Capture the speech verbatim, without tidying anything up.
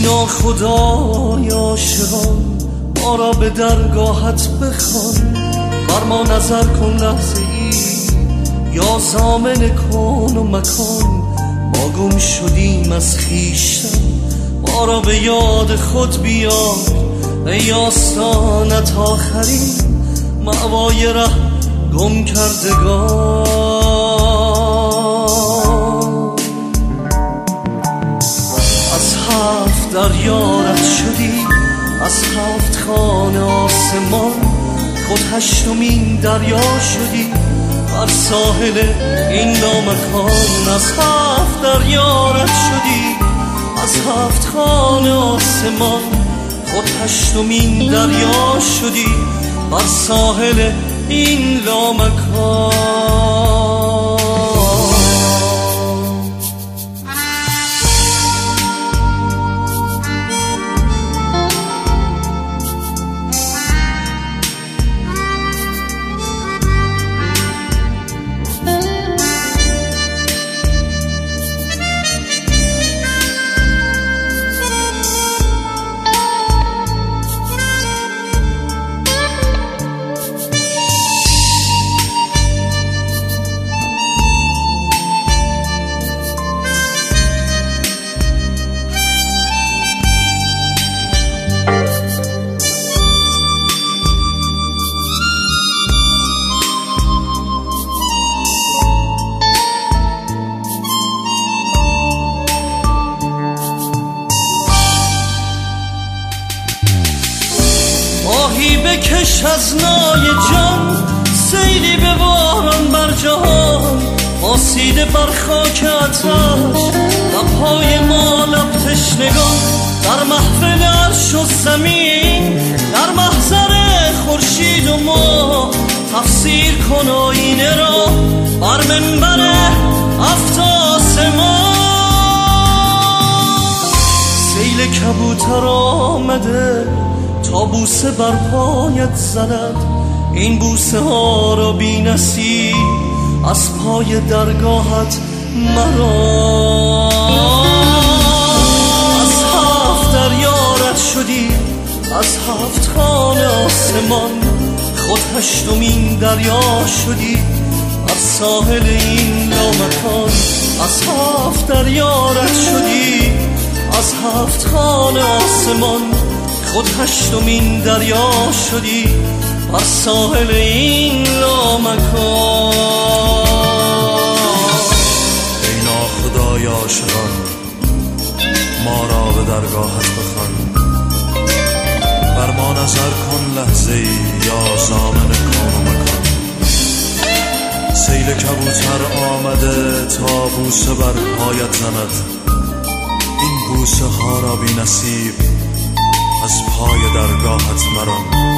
ناخدای عاشقان ما را به درگاهت بخوان، بر ما نظر کن لحظه ای یا ضامن کون و مکان. ما گم شدیم از خویشتن، ما را به یاد خود بیار ای آستانت آخرین مأوای ره گم کردگان. از هفت دریارت شدی، از هفت خانه آسمان خود هشتمین دریا شدی بر ساحل این نامکان. از هفت دریارت شدی، از هفت خانه آسمان خود هشتمین دریا شدی بر ساحل این لامکان. آهی بکش از نای جان، سیلی به باران بر جهان، آسیده بر خاک آتش لبهای ما لب تشنگان. در محفل عرش و زمین، در محضر خورشید و ما، تفسیر کن آینه را بر منبر هفت آسمان. سیل کبوتر آمده تا بوسه بر پایت زند، این بوسه ها را بی نصیب از پای درگاهت مرا. از هفت دریارت شدی، از هفت خانه آسمان خود هشتمین دریا شدی بر ساحل این لامکان. از هفت دریارت شدی، از هفت خانه آسمان خود هشتمین دریا شدی بر ساحل این لامکان. ای ناخدای عاشقان ما را به درگاهت بخوان، بر ما نظر کن لحظه ای یا ضامن کون و مکان. سیل کبوتر آمده تا بوسه بر پایت زند، این بوسه ها را بی نصیب از پای درگاهت مران.